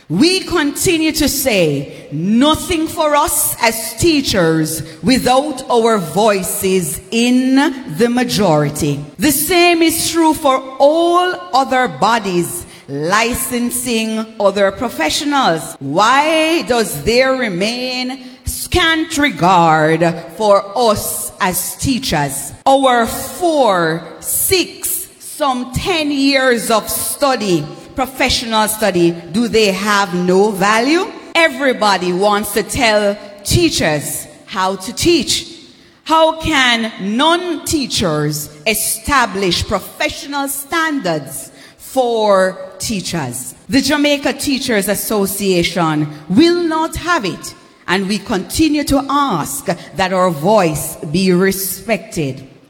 We continue to say, nothing for us as teachers without our voices in the majority. The same is true for all other bodies licensing other professionals. Why does there remain scant regard for us as teachers? Our 4, 6, some 10 years of study, professional study, do they have no value? Everybody wants to tell teachers how to teach. How can non-teachers establish professional standards for teachers? The Jamaica Teachers Association will not have it, and we continue to ask that our voice be respected.